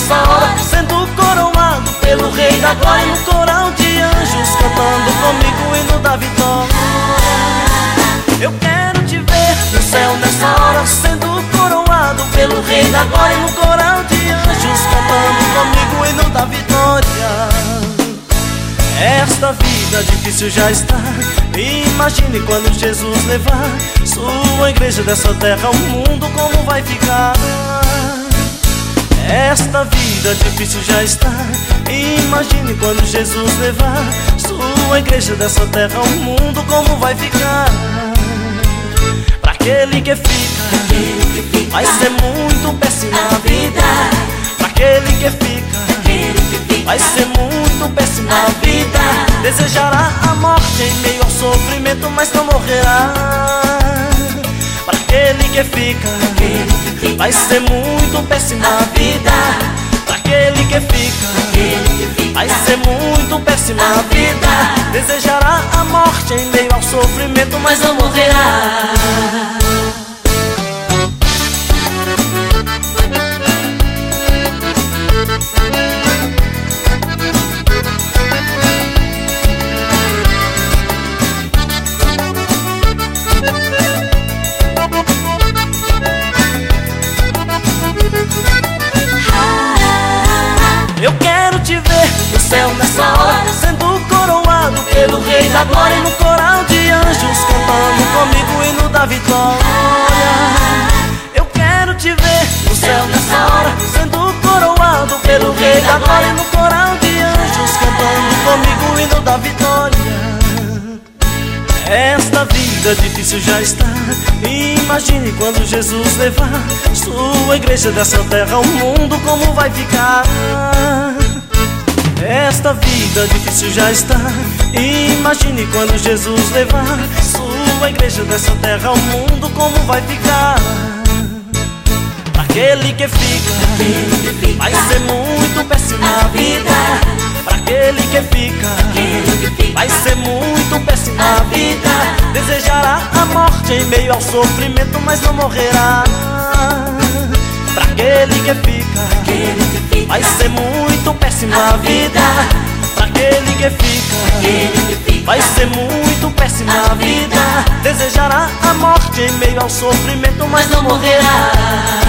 nessa hora sendo coroado pelo Rei da Glória, no coral de anjos cantando comigo o hino da vitória. Eu quero te ver no céu nessa hora sendo coroado pelo Rei da Glória, no coral de anjos cantando comigo o hino da vitória. Esta vida difícil já está. Imagine quando Jesus levar sua igreja dessa terra ao mundo, como vai ficar. Esta vida difícil já está. Imagine quando Jesus levar sua igreja dessa terra ao mundo, como vai ficar. Pra aquele que fica, vai ser muito péssima a vida. Pra aquele que fica, vai ser muito péssima a vida. Desejará a morte em meio ao sofrimento, mas não morrerá. Para aquele que fica, vai ser muito péssima a vida. Para aquele que fica, vai ser muito péssima a vida. Desejará a morte em meio ao sofrimento, mas não morrerá. Eu quero te ver no céu nessa hora sendo coroado pelo Rei da Glória, no coral de anjos cantando comigo o hino da vitória. Eu quero te ver no céu nessa hora sendo coroado pelo Rei da Glória, no coral de anjos cantando comigo o hino da vitória. Esta vida difícil já está. Imagine quando Jesus levar sua igreja dessa terra ao mundo, como vai ficar. Esta vida difícil já está. Imagine quando Jesus levar sua igreja dessa terra ao mundo, como vai ficar. Pra aquele que fica, vai ser muito péssima a vida. Pra aquele que fica, vai ser muito péssima a vida. Desejará a morte em meio ao sofrimento, mas não morrerá. Pra aquele que fica, vai ser muito péssima a vida. Pra aquele que fica, vai ser muito péssima a vida. Desejará a morte em meio ao sofrimento, mas não morrerá.